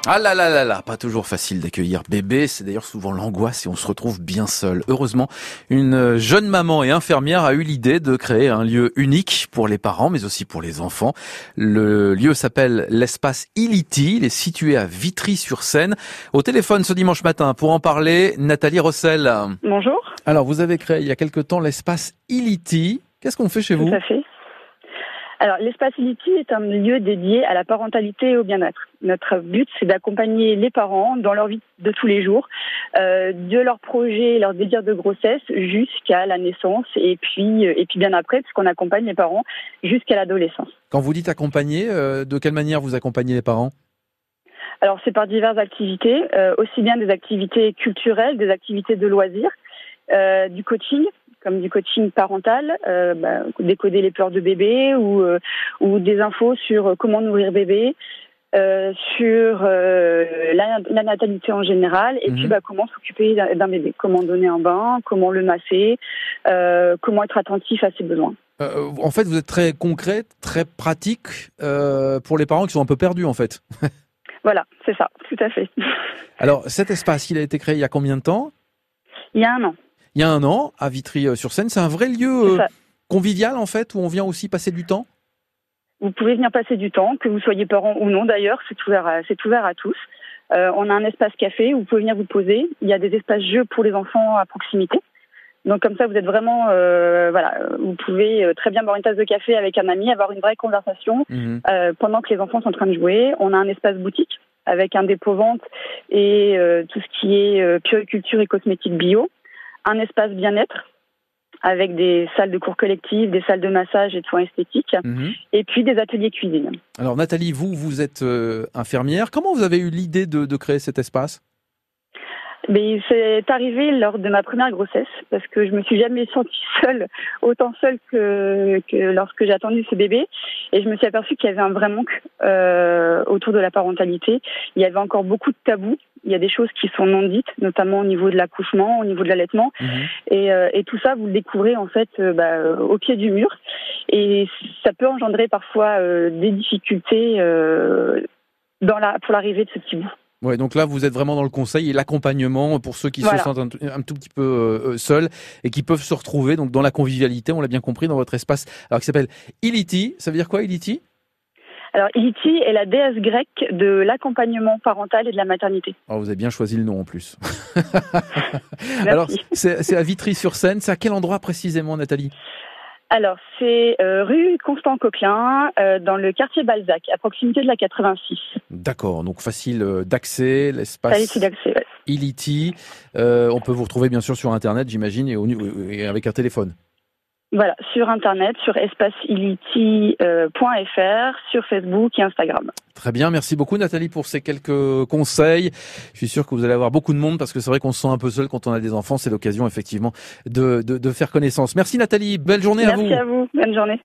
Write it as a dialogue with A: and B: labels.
A: Ah là là là là, pas toujours facile d'accueillir bébé, c'est d'ailleurs souvent l'angoisse et on se retrouve bien seul. Heureusement, une jeune maman et infirmière a eu l'idée de créer un lieu unique pour les parents mais aussi pour les enfants. Le lieu s'appelle l'espace Ility, il est situé à Vitry-sur-Seine. Au téléphone ce dimanche matin pour en parler, Nathalie Rossel.
B: Bonjour.
A: Alors vous avez créé il y a quelque temps l'espace Ility. Qu'est-ce qu'on fait chez vous ?
B: Tout à fait. Alors, l'espace Ility est un lieu dédié à la parentalité et au bien-être. Notre but, c'est d'accompagner les parents dans leur vie de tous les jours, de leur projet, leur désir de grossesse jusqu'à la naissance et puis bien après, puisqu'on accompagne les parents jusqu'à l'adolescence.
A: Quand vous dites accompagner, de quelle manière vous accompagnez les parents ?
B: Alors, c'est par diverses activités, aussi bien des activités culturelles, des activités de loisirs, du coaching, comme du coaching parental, décoder les pleurs de bébé ou des infos sur comment nourrir bébé, sur la natalité en général, et puis comment s'occuper d'un bébé, comment donner un bain, comment le masser, comment être attentif à ses besoins.
A: En fait, vous êtes très concret, très pratique pour les parents qui sont un peu perdus en fait.
B: Voilà, c'est ça, tout à fait.
A: Alors, cet espace, il a été créé il y a combien de temps ?
B: Il y a 1 an.
A: Il y a 1 an, à Vitry-sur-Seine. C'est un vrai lieu convivial, en fait, où on vient aussi passer du temps ?
B: Vous pouvez venir passer du temps, que vous soyez parent ou non d'ailleurs, c'est ouvert à tous. On a un espace café où vous pouvez venir vous poser. Il y a des espaces jeux pour les enfants à proximité. Donc comme ça, vous êtes vraiment, vous pouvez très bien boire une tasse de café avec un ami, avoir une vraie conversation pendant que les enfants sont en train de jouer. On a un espace boutique avec un dépôt-vente et tout ce qui est puériculture et cosmétiques bio. Un espace bien-être avec des salles de cours collectives, des salles de massage et de soins esthétiques, et puis des ateliers cuisine.
A: Alors Nathalie, vous êtes infirmière. Comment vous avez eu l'idée de créer cet espace ?
B: Mais c'est arrivé lors de ma première grossesse, parce que je me suis jamais sentie seule, autant seule que lorsque j'ai attendu ce bébé. Et je me suis aperçue qu'il y avait un vrai manque autour de la parentalité. Il y avait encore beaucoup de tabous. Il y a des choses qui sont non dites, notamment au niveau de l'accouchement, au niveau de l'allaitement. Et tout ça, vous le découvrez en fait au pied du mur. Et ça peut engendrer parfois des difficultés pour l'arrivée de ce petit bout.
A: Ouais, donc là, vous êtes vraiment dans le conseil et l'accompagnement pour ceux qui se sentent un tout petit peu seuls et qui peuvent se retrouver donc dans la convivialité, on l'a bien compris, dans votre espace alors qui s'appelle Ility. Ça veut dire quoi, Ility ? Alors,
B: Ility est la déesse grecque de l'accompagnement parental et de la maternité.
A: Oh, vous avez bien choisi le nom en plus. Alors, c'est à Vitry-sur-Seine. C'est à quel endroit précisément, Nathalie ?
B: Alors, c'est rue Constant Coquelin, dans le quartier Balzac, à proximité de la 86.
A: D'accord, donc facile d'accès, l'espace
B: facile d'accès, ouais.
A: Ility. On peut vous retrouver bien sûr sur Internet, j'imagine, et avec un téléphone.
B: Voilà, sur Internet, sur espaceility.fr, sur Facebook et Instagram.
A: Très bien, merci beaucoup Nathalie pour ces quelques conseils. Je suis sûr que vous allez avoir beaucoup de monde parce que c'est vrai qu'on se sent un peu seul quand on a des enfants. C'est l'occasion effectivement de faire connaissance. Merci Nathalie, belle journée à vous.
B: Merci à vous, bonne journée.